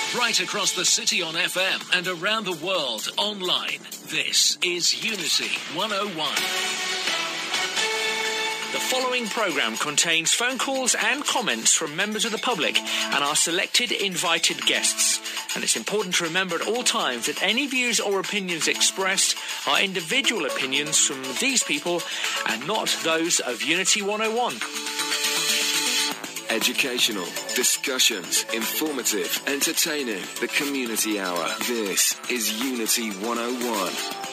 Right across the city on FM and around the world online. This is Unity 101. The following programme contains phone calls and comments from members of the public and our selected invited guests. And it's important to remember at all times that any views or opinions expressed are individual opinions from these people and not those of Unity 101. Educational, discussions, informative, entertaining, the Community Hour. This is Unity 101.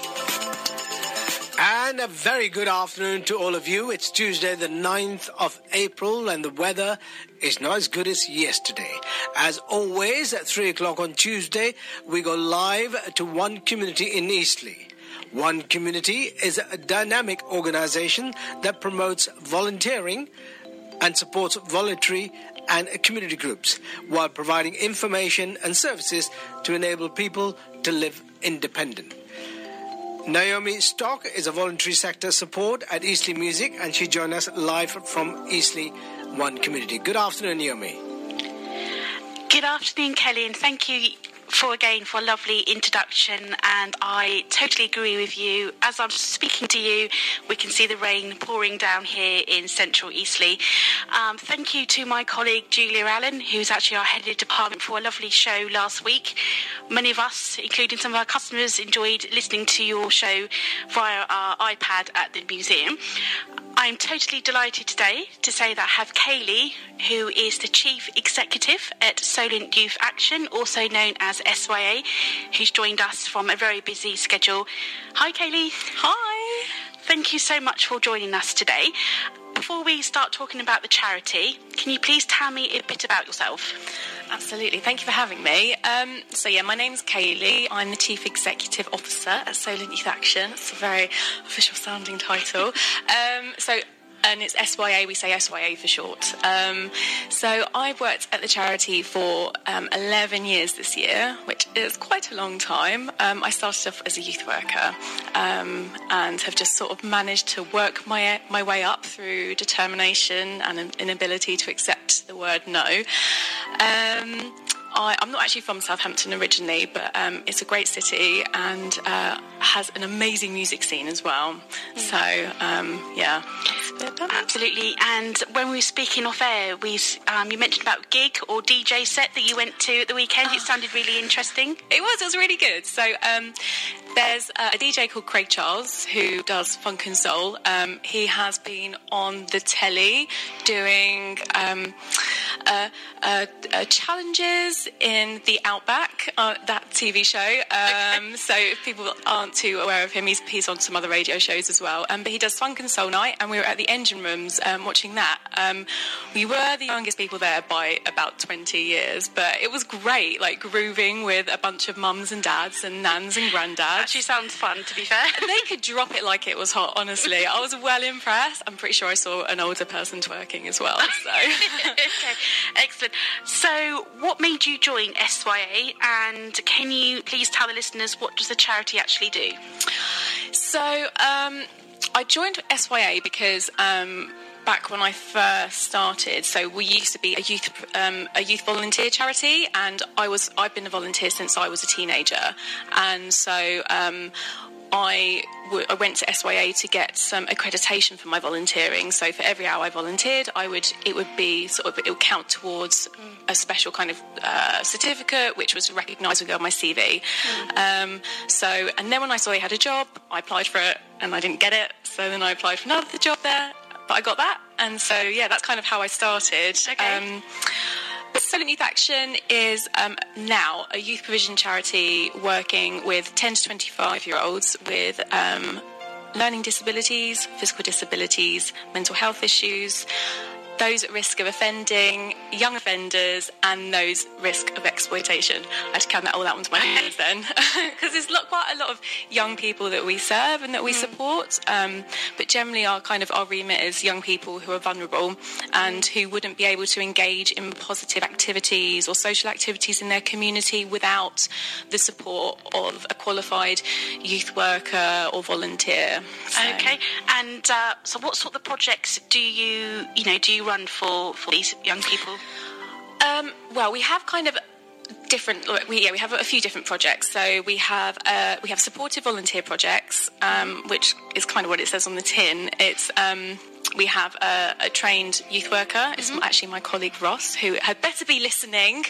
And a very good afternoon to all of you. It's Tuesday the 9th of April and the weather is not as good as yesterday. As always, at 3 o'clock on Tuesday, we go live to One Community in Eastleigh. One Community is a dynamic organisation that promotes volunteering and supports voluntary and community groups while providing information and services to enable people to live independent. Naomi Stock is a voluntary sector support at Eastleigh Music and she joined us live from Eastleigh One Community. Good afternoon, Naomi. Good afternoon, Kelly, and thank you for a lovely introduction, and I totally agree with you. As I'm speaking to you, we can see the rain pouring down here in central Eastleigh. Thank you to my colleague Julia Allen, who's actually our head of department, for a lovely show last week. Many of us, including some of our customers, enjoyed listening to your show via our iPad at the museum. I'm totally delighted today to say that I have Kaylee, who is the Chief Executive at Solent Youth Action, also known as SYA, who's joined us from a very busy schedule. Hi, Kaylee. Hi. Thank you so much for joining us today. Before we start talking about the charity, can you please tell me a bit about yourself? Absolutely. Thank you for having me. My name's Kaylee. I'm the Chief Executive Officer at Solent Youth Action. It's a very official sounding title. And it's SYA, we say SYA for short. So I've worked at the charity for 11 years this year, which is quite a long time. I started off as a youth worker and have just sort of managed to work my way up through determination and an ability to accept the word no. I'm not actually from Southampton originally, but it's a great city and has an amazing music scene as well. So, Absolutely. And when we were speaking off air, you mentioned about gig or DJ set that you went to at the weekend. It sounded really interesting. It was really good. So there's a DJ called Craig Charles who does funk and soul. He has been on the telly doing challenges in the Outback, that TV show. So if people aren't too aware of him, he's on some other radio shows as well. But he does Funk and Soul Night, and we were at the Engine Rooms watching that. We were the youngest people there by about 20 years, but it was great, like grooving with a bunch of mums and dads and nans and granddads. Actually sounds fun, to be fair. They could drop it like it was hot, honestly. I was well impressed. I'm pretty sure I saw an older person twerking as well. So. Okay, excellent. So what made you join SYA, and can you please tell the listeners what does the charity actually do? So I joined SYA because back when I first started, so we used to be a youth volunteer charity, and I've been a volunteer since I was a teenager, and so I went to SYA to get some accreditation for my volunteering. So for every hour I volunteered, it would count towards a special kind of certificate, which was recognised and go on my CV. And then when I saw they had a job, I applied for it and I didn't get it. So then I applied for another job there, but I got that. And so, that's kind of how I started. Okay. But Solent Youth Action is now a youth provision charity working with 10 to 25-year-olds with learning disabilities, physical disabilities, mental health issues, those at risk of offending, young offenders, and those at risk of exploitation. I had to count that all out onto my fingers then, because there's quite a lot of young people that we serve and that we support, but generally our remit is young people who are vulnerable and who wouldn't be able to engage in positive activities or social activities in their community without the support of a qualified youth worker or volunteer. So. Okay, and so what sort of projects do you run for these young people? Well, we have kind of different. We have a few different projects. So we have supported volunteer projects, which is kind of what it says on the tin. It's we have a trained youth worker. It's actually my colleague Ross, who had better be listening.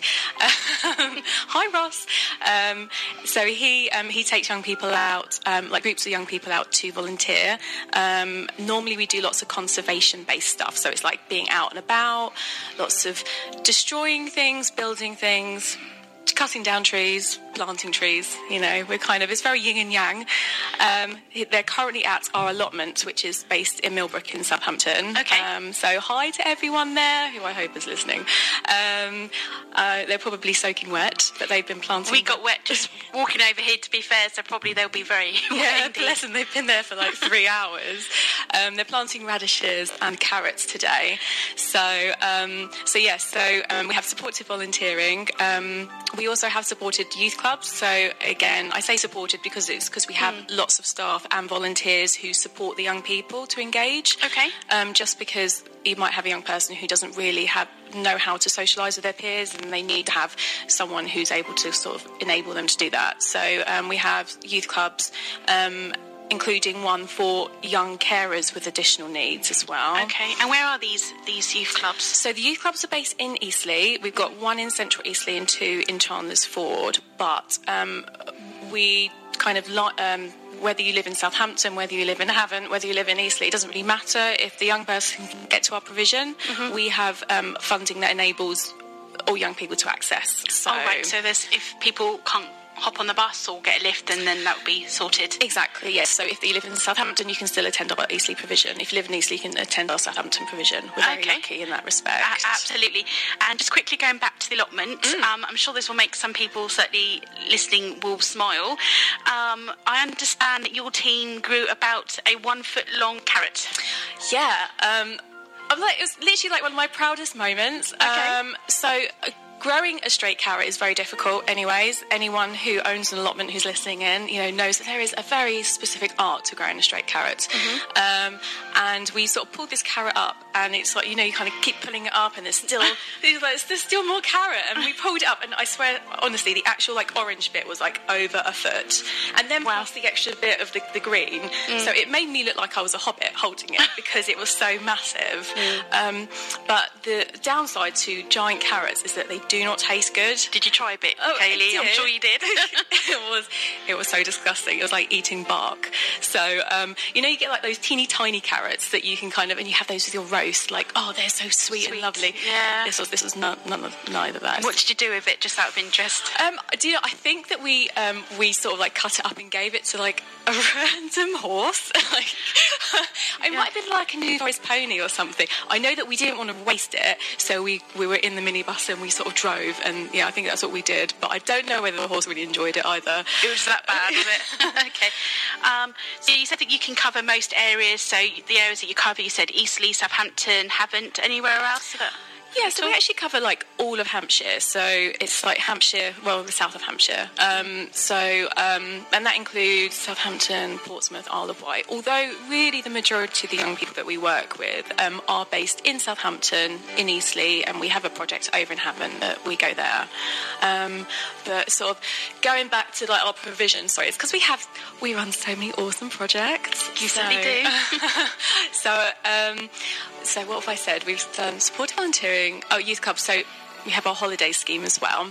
Hi, Ross. So he takes young people out, like groups of young people out to volunteer. Normally we do lots of conservation-based stuff. So it's like being out and about, lots of destroying things, building things, cutting down trees, planting trees. It's very yin and yang. They're currently at our allotment, which is based in Millbrook in Southampton. Okay. So hi to everyone there, who I hope is listening. They're probably soaking wet, but they've been planting. We got wet just walking over here, to be fair, so probably they'll be very wet. Bless them, they've been there for like 3 hours. They're planting radishes and carrots today. So we have supported volunteering. We also have supported youth clubs. So again, I say supported because we have lots of staff and volunteers who support the young people to engage. Okay. Just because you might have a young person who doesn't really know how to socialise with their peers, and they need to have someone who's able to sort of enable them to do that. So we have youth clubs, including one for young carers with additional needs as well. Okay, and where are these youth clubs? So the youth clubs are based in Eastleigh. We've got one in central Eastleigh and two in Chandler's Ford, but we kind of whether you live in Southampton, whether you live in Havant, whether you live in Eastleigh, it doesn't really matter. If the young person can get to our provision, we have funding that enables all young people to access. So, right, so if people can't hop on the bus or get a lift, and then that would be sorted. Exactly, yes. So if you live in Southampton, you can still attend our Eastleigh provision. If you live in Eastleigh, you can attend our Southampton provision. We're very lucky in that respect. Absolutely. And just quickly going back to the allotment, I'm sure this will make some people certainly listening will smile. I understand that your team grew about a 1 foot long carrot. Yeah. It was literally like one of my proudest moments. Okay. Growing a straight carrot is very difficult anyways. Anyone who owns an allotment who's listening in, knows that there is a very specific art to growing a straight carrot. And we sort of pulled this carrot up, and it's like, you kind of keep pulling it up, and there's still more carrot. And we pulled it up, and I swear, honestly, the actual orange bit was over a foot. And then past the extra bit of the green. So it made me look like I was a hobbit holding it because it was so massive. But the downside to giant carrots is that they do not taste good. Did you try a bit, Kaylee? I'm sure you did. It was so disgusting. It was like eating bark. So you get those teeny tiny carrots that you can and you have those with your roast. They're so sweet and lovely. Yeah. This was neither of that. What did you do with it, just out of interest? I think that we sort of cut it up and gave it to a random horse. It might have been a New Forest pony or something. I know that we didn't want to waste it, so we were in the minibus and we sort of drove, and I think that's what we did. But I don't know whether the horse really enjoyed it either. It was that bad, was it? Okay. So you said that you can cover most areas. So the areas that you cover, you said Eastleigh, Southampton, Havant, anywhere else? Yeah, so we actually cover all of Hampshire. So it's Hampshire, the south of Hampshire. And that includes Southampton, Portsmouth, Isle of Wight. Although really the majority of the young people that we work with are based in Southampton, in Eastleigh, and we have a project over in Havant that we go there. But sort of going back to our provision, it's because we run so many awesome projects. You certainly do. So what have I said? We've done supported volunteering, youth clubs, so we have our holiday scheme as well.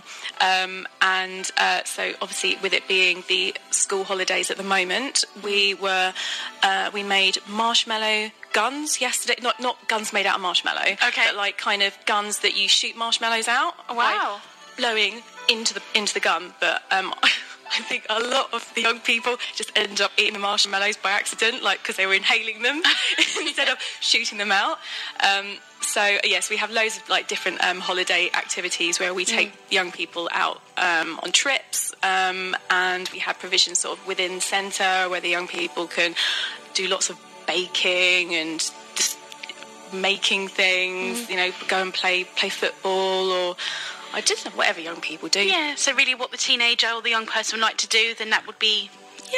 So obviously with it being the school holidays at the moment, we made marshmallow guns yesterday. Not guns made out of marshmallow, but kind of guns that you shoot marshmallows out. Wow. Blowing into the gun, but I think a lot of the young people just end up eating the marshmallows by accident, because they were inhaling them instead of shooting them out. So yes, we have loads of different holiday activities where we take young people out on trips, and we have provisions sort of within centre where the young people can do lots of baking and just making things. Go and play football or. I just know whatever young people do. Yeah, so really what the teenager or the young person would like to do, then that would be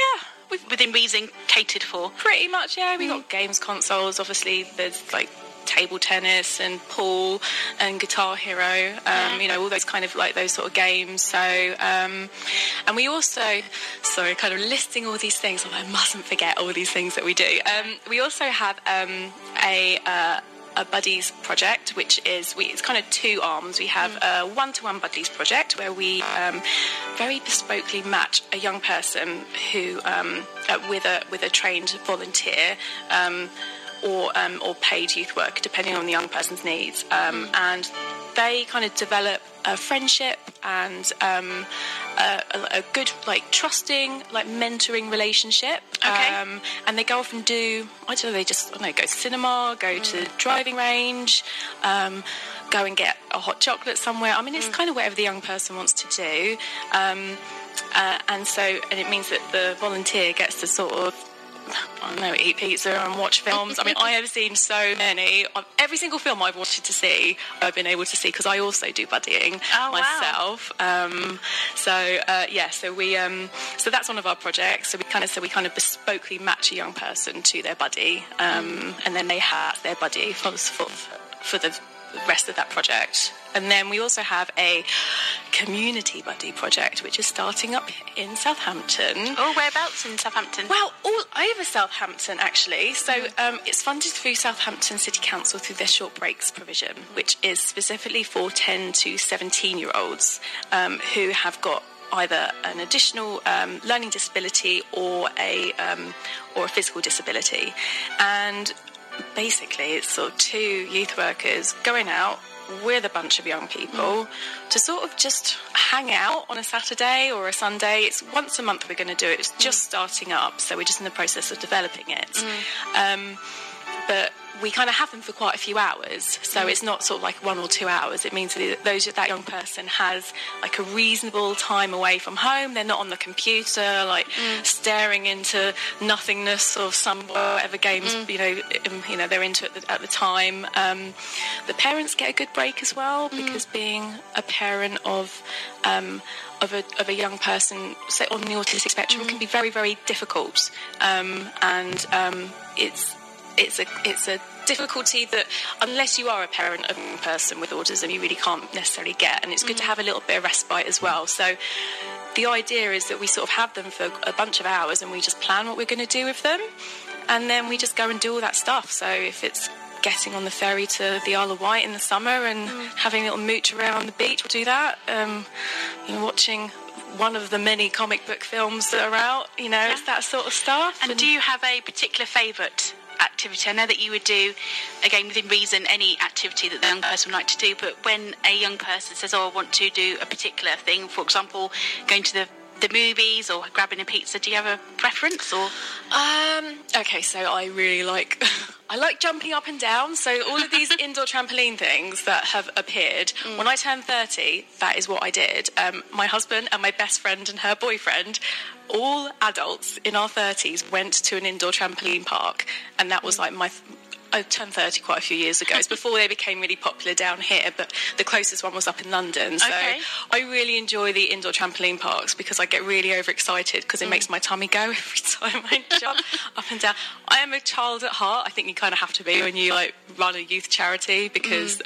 within reason catered for. Pretty much, yeah. We've got games consoles. Obviously, there's table tennis and pool and Guitar Hero, all those kind of like those sort of games. So, and we also, kind of listing all these things, I mustn't forget all these things that we do. We also have a buddies project, which is it's kind of two arms. We have a one-to-one buddies project where we very bespokely match a young person who with a trained volunteer or paid youth worker, depending on the young person's needs, and they kind of develop a friendship and a good, like, trusting, like, mentoring relationship. Okay. And they go off and do, go to the cinema, go to the driving range, go and get a hot chocolate somewhere. I mean, it's kind of whatever the young person wants to do. And it means that the volunteer gets to sort of, eat pizza and watch films. I mean, I have seen so many. Every single film I've wanted to see, I've been able to see because I also do buddying myself. Wow. So that's one of our projects. So we kind of bespokely match a young person to their buddy, and then they have their buddy for the rest of that project. And then we also have a community buddy project, which is starting up in Southampton. Oh, whereabouts in Southampton? Well, all over Southampton, actually. So it's funded through Southampton City Council through their short breaks provision, which is specifically for 10 to 17-year-olds who have got either an additional learning disability or a physical disability. And basically, it's sort of two youth workers going out with a bunch of young people to sort of just hang out on a Saturday or a Sunday. It's once a month we're going to do it. It's just starting up, so we're just in the process of developing it. But we kind of have them for quite a few hours, so it's not sort of like 1 or 2 hours. It means that young person has like a reasonable time away from home. They're not on the computer, like staring into nothingness or whatever games they're into at the time. The parents get a good break as well, because being a parent of a young person, say on the autistic spectrum, can be very, very difficult, it's a difficulty that, unless you are a parent of a person with autism, you really can't necessarily get, and it's good to have a little bit of respite as well. So the idea is that we sort of have them for a bunch of hours and we just plan what we're going to do with them, and then we just go and do all that stuff. So if it's getting on the ferry to the Isle of Wight in the summer and having a little mooch around the beach, we'll do that. Watching one of the many comic book films that are out, it's that sort of stuff. And do you have a particular favourite activity? I know that you would do, again within reason, any activity that the young person would like to do, but when a young person says, I want to do a particular thing, for example, going to the movies or grabbing a pizza, do you have a preference? Or okay, so I really like I like jumping up and down, so all of these indoor trampoline things that have appeared, when I turned 30, that is what I did. My husband and my best friend and her boyfriend, all adults in our 30s, went to an indoor trampoline park, and that was like I turned 30 quite a few years ago. It's before they became really popular down here, but the closest one was up in London. So I really enjoy the indoor trampoline parks because I get really overexcited because it makes my tummy go every time I jump up and down. I am a child at heart. I think you kind of have to be when you run a youth charity, because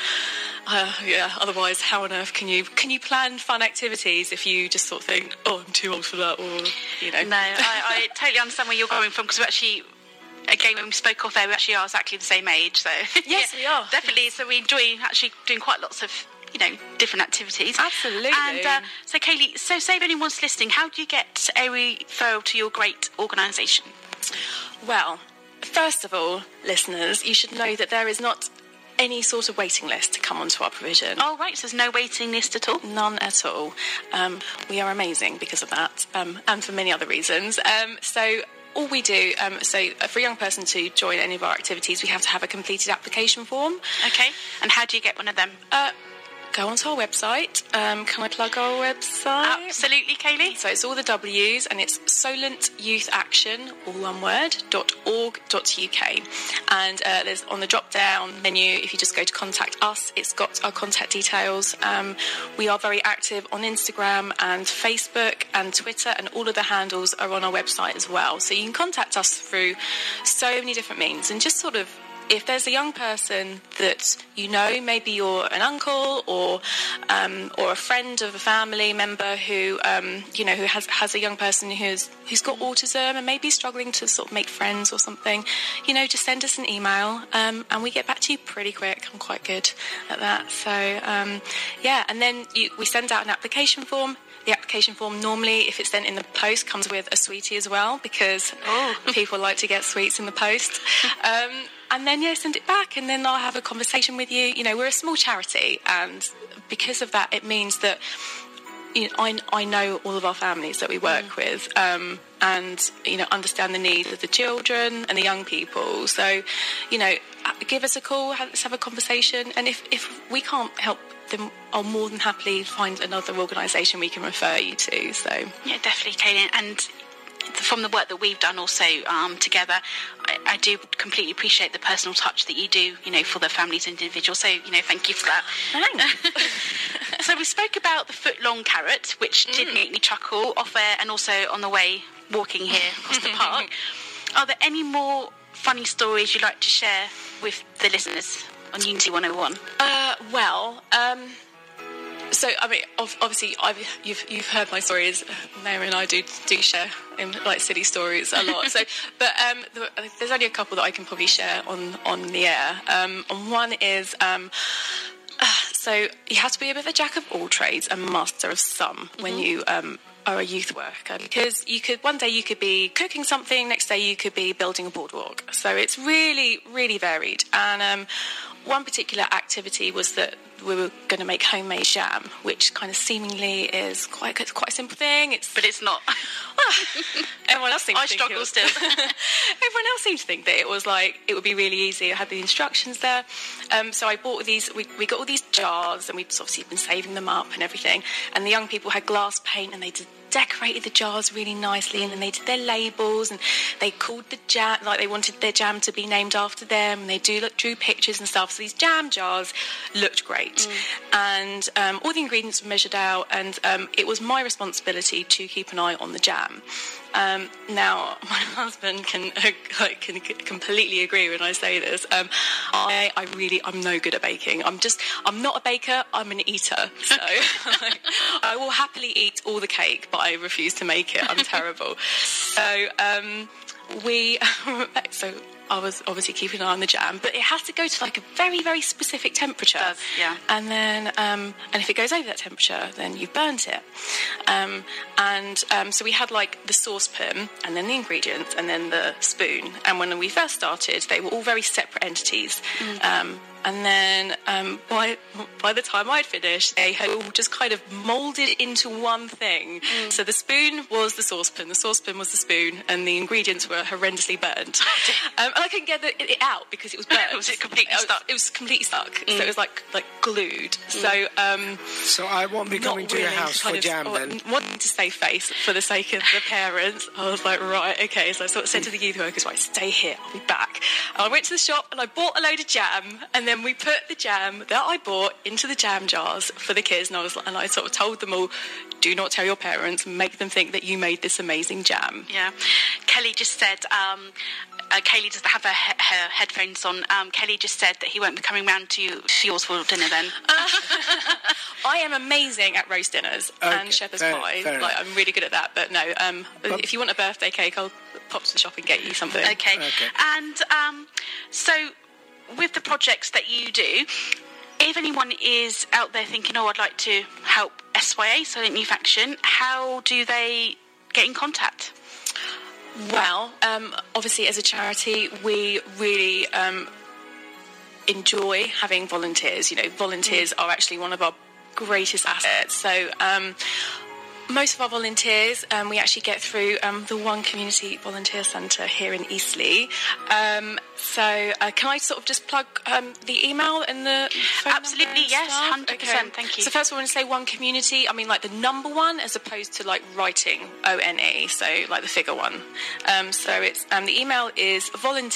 otherwise how on earth can you plan fun activities if you just sort of think, I'm too old for that, or No, I totally understand where you're going from, because we're actually, again, when we spoke off there, we actually are exactly the same age. So yes, we are. Definitely. So we enjoy actually doing quite lots of, different activities. Absolutely. And so, Kaylee, say if anyone's listening, how do you get a referral to your great organisation? Well, first of all, listeners, you should know that there is not any sort of waiting list to come onto our provision. Oh, right, so there's no waiting list at all? None at all. We are amazing because of that, and for many other reasons. So all we do, for a young person to join any of our activities, we have to have a completed application form. Okay, and how do you get one of them? Go onto our website. Can I plug our website? Absolutely, Kaylee. So it's all the W's, and it's Solent Youth Action, all one word, .org.uk. And there's on the drop-down menu, if you just go to contact us, it's got our contact details. We are very active on Instagram and Facebook and Twitter, and all of the handles are on our website as well. So you can contact us through so many different means, and just sort of if there's a young person that you know, maybe you're an uncle or a friend of a family member who who has a young person who's got autism and maybe struggling to sort of make friends or something, just send us an email and we get back to you pretty quick. I'm quite good at that. So and then we send out an application form. The application form normally, if it's sent in the post, comes with a sweetie as well, because people like to get sweets in the post. And then, send it back, and then I'll have a conversation with you. We're a small charity, and because of that, it means that I know all of our families that we work with, and understand the needs of the children and the young people. So, give us a call, let's have a conversation, and if we can't help, then I'll more than happily find another organisation we can refer you to. So yeah, definitely, Kayleen. And from the work that we've done also together, I do completely appreciate the personal touch that you do, for the families and individuals. So, thank you for that. Thanks. So we spoke about the foot-long carrot, which did make me chuckle off air and also on the way walking here across the park. Are there any more funny stories you'd like to share with the listeners on Unity 101? So I mean, obviously, you've heard my stories. Naomi and I do share in like silly stories a lot. So, but there's only a couple that I can probably share on the air. And one is so you have to be a bit of a jack of all trades and master of some when you are a youth worker, because one day you could be cooking something, next day you could be building a boardwalk. So it's really, really varied. And one particular activity was that we were going to make homemade jam, which kind of seemingly is quite a simple thing. But it's not. Everyone else seemed to I think struggle still. Everyone else seemed to think that it would be really easy. I had the instructions there. So I bought these. We got all these jars, and we'd obviously been saving them up and everything. And the young people had glass paint, and they decorated the jars really nicely, and then they did their labels, and they called the jam, like they wanted their jam to be named after them, and they drew pictures and stuff. So these jam jars looked great, and all the ingredients were measured out, and it was my responsibility to keep an eye on the jam. Now my husband can completely agree when I say this. I'm no good at baking. I'm not a baker, I'm an eater. So I will happily eat all the cake, but I refuse to make it. I'm terrible. So I was obviously keeping an eye on the jam, but it has to go to like a very, very specific temperature. It does, yeah. And then, and if it goes over that temperature, then you've burnt it. So we had like the saucepan, and then the ingredients, and then the spoon. And when we first started, they were all very separate entities. And then by the time I'd finished, they had all just kind of moulded into one thing. So the spoon was the saucepan was the spoon, and the ingredients were horrendously burnt. And I couldn't get it out because it was burnt. Was it completely stuck? It was completely stuck. So it was like glued. So I won't be coming to your house for jam then. Wanting to save face for the sake of the parents, I was like, right, okay. So I sort of said to the youth workers, right, stay here, I'll be back. And I went to the shop and I bought a load of jam, and then we put the jam that I bought into the jam jars for the kids, and I sort of told them all, do not tell your parents, make them think that you made this amazing jam. Yeah. Kelly just said, Kaylee doesn't have her headphones on. Kelly just said that he won't be coming round to yours for dinner then. I am amazing at roast dinners and shepherd's pie. I'm really good at that, but no, if you want a birthday cake, I'll pop to the shop and get you something. Okay. And so with the projects that you do, if anyone is out there thinking, I'd like to help SYA, Silent Youth Action, how do they get in contact? Well, obviously as a charity, we really enjoy having volunteers. Volunteers are actually one of our greatest assets. So most of our volunteers we actually get through the One Community Volunteer Centre here in Eastleigh. So can I sort of just plug the email and the phone Absolutely, number and yes, stuff? 100%, Okay. thank you. So first of all, I want to say One Community, I mean like the number one as opposed to like writing ONE, so like the figure one. So it's the email is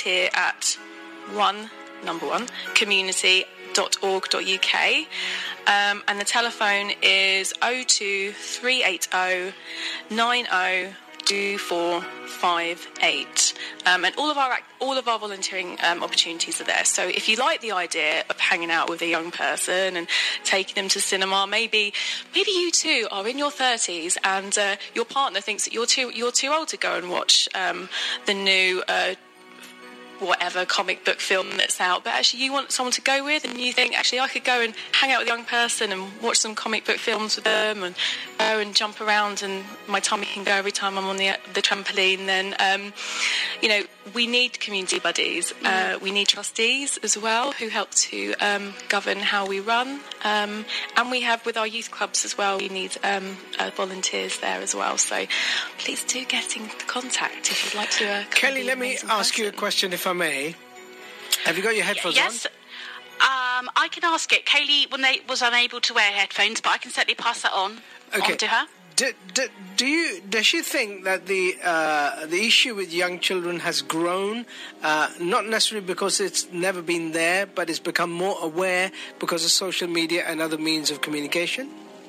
volunteer@community.org.uk, and the telephone is 02380 90 248. And all of our volunteering opportunities are there. So if you like the idea of hanging out with a young person and taking them to cinema, maybe you too are in your 30s and your partner thinks that you're too old to go and watch the new whatever comic book film that's out, but actually you want someone to go with, and you think, actually I could go and hang out with a young person and watch some comic book films with them and go and jump around and my tummy can go every time I'm on the trampoline, then we need community buddies. We need trustees as well who help to govern how we run, and we have with our youth clubs as well, we need volunteers there as well, so please do get in contact if you'd like to Kelly, let me ask you a question if I may. Have you got your headphones on? Yes. I can ask it. Kaylee was unable to wear headphones, but I can certainly pass that on to her. Does she think that the issue with young children has grown, not necessarily because it's never been there, but it's become more aware because of social media and other means of communication?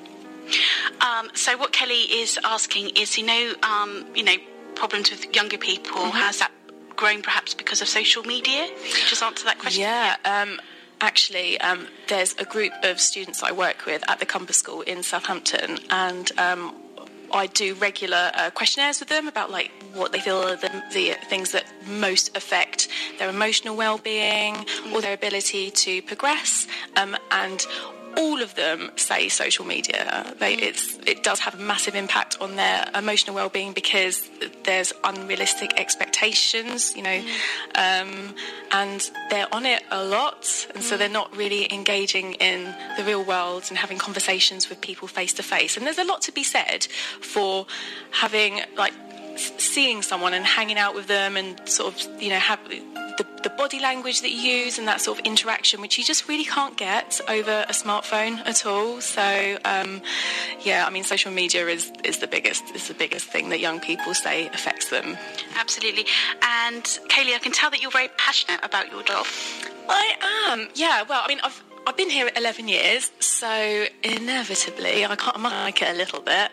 So what Kelly is asking is, problems with younger people, has that grown perhaps because of social media? If you could just answer that question. Yeah, actually, there's a group of students I work with at the Compass School in Southampton, and I do regular questionnaires with them about what they feel are the things that most affect their emotional well-being or their ability to progress, and all of them say social media. It does have a massive impact on their emotional well-being because there's unrealistic expectations, and they're on it a lot, and so they're not really engaging in the real world and having conversations with people face to face. And there's a lot to be said for having seeing someone and hanging out with them and sort of have the body language that you use and that sort of interaction, which you just really can't get over a smartphone at all. So social media is the biggest thing that young people say affects them. Absolutely. And Kaylee, I can tell that you're very passionate about your job. I am. Yeah. Well, I mean, I've been here 11 years, so inevitably I like it a little bit.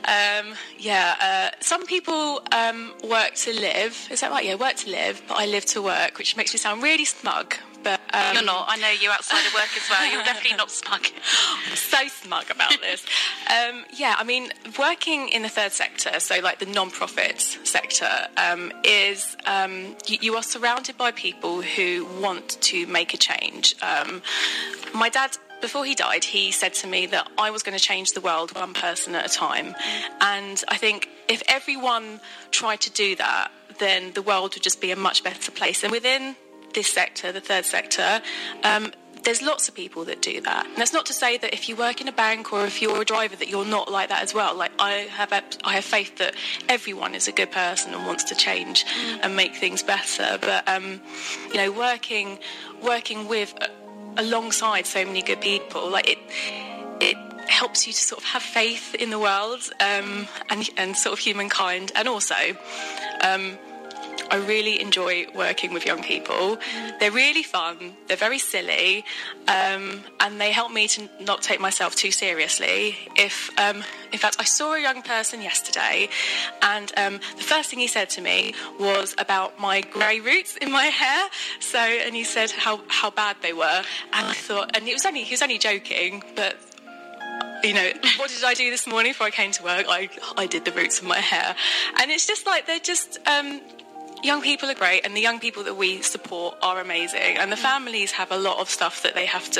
Some people work to live. Is that right? Yeah, work to live, but I live to work, which makes me sound really smug. But you're not. I know you outside of work as well. You're definitely not smug. I'm so smug about this. Working in the third sector, so the non-profit sector, is you are surrounded by people who want to make a change. My dad, before he died, he said to me that I was going to change the world one person at a time. And I think if everyone tried to do that, then the world would just be a much better place. And within this sector, the third sector, there's lots of people that do that. And that's not to say that if you work in a bank or if you're a driver that you're not like that as well. I have faith that everyone is a good person and wants to change and make things better. But working with alongside so many good people, it helps you to sort of have faith in the world and sort of humankind. And also I really enjoy working with young people. They're really fun, they're very silly, and they help me to not take myself too seriously. In fact, I saw a young person yesterday, and the first thing he said to me was about my grey roots in my hair. And he said how bad they were, and I thought, and he was only joking, but what did I do this morning before I came to work? I did the roots of my hair. And it's just they're just young people are great, and the young people that we support are amazing, and the families have a lot of stuff that they have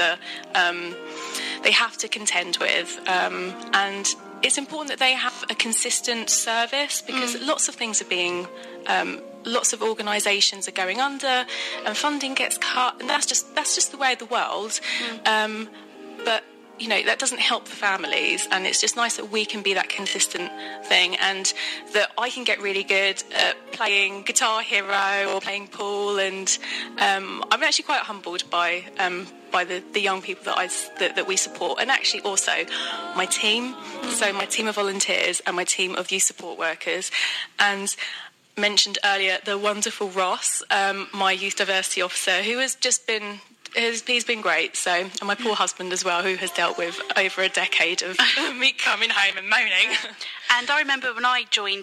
to contend with, and it's important that they have a consistent service, because lots of things are being lots of organisations are going under and funding gets cut, and that's just the way of the world. But that doesn't help the families, and it's just nice that we can be that consistent thing, and that I can get really good at playing Guitar Hero or playing pool, and I'm actually quite humbled by the young people that we support, and actually also my team. So my team of volunteers and my team of youth support workers, and mentioned earlier the wonderful Ross, my youth diversity officer, who has just been. He's been great. So, and my poor husband as well, who has dealt with over a decade of me coming home and moaning. And I remember when I joined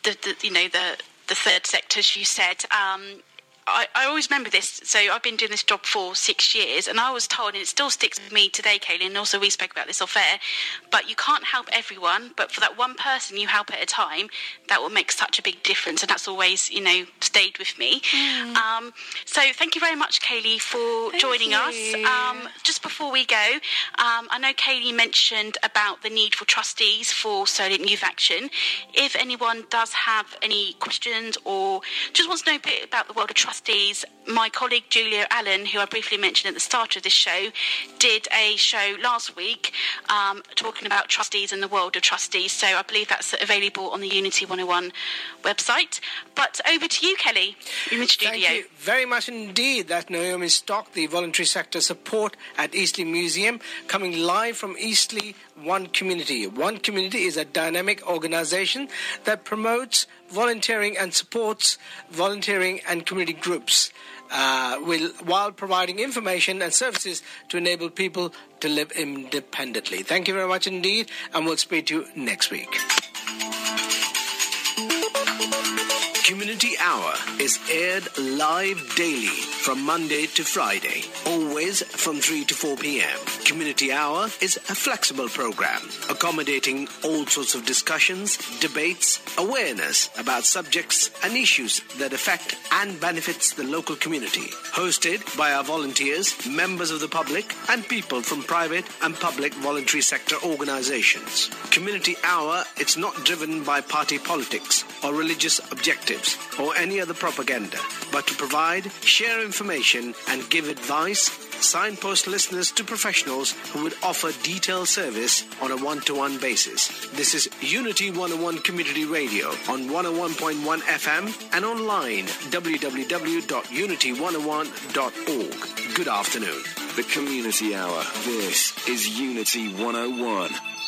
the third sector, as you said. I always remember this. So I've been doing this job for 6 years, and I was told, and it still sticks with me today, Kaylee, and also we spoke about this off air, but you can't help everyone, but for that one person you help at a time, that will make such a big difference, and that's always, stayed with me. So thank you very much, Kaylee, for joining us. Just before we go, I know Kaylee mentioned about the need for trustees for Solent Youth Action. If anyone does have any questions or just wants to know a bit about the world of trustees, my colleague Julia Allen, who I briefly mentioned at the start of this show, did a show last week talking about trustees and the world of trustees. So I believe that's available on the Unity 101 website. But over to you, Kelly, in the studio. Thank you very much indeed. That's Naomi Stock, the voluntary sector support at Eastleigh Museum, coming live from Eastleigh One Community. One Community is a dynamic organisation that promotes volunteering and supports volunteering and community groups while providing information and services to enable people to live independently. Thank you very much indeed, and we'll speak to you next week. Community Hour is aired live daily from Monday to Friday, always from 3 to 4 p.m. Community Hour is a flexible program, accommodating all sorts of discussions, debates, awareness about subjects and issues that affect and benefits the local community. Hosted by our volunteers, members of the public, and people from private and public voluntary sector organizations. Community Hour is not driven by party politics or religious objectives or any other propaganda, but to provide, share information and give advice, signpost listeners to professionals who would offer detailed service on a one-to-one basis. This is Unity 101 Community Radio on 101.1 FM and online www.unity101.org. Good afternoon. The Community Hour. This is Unity 101.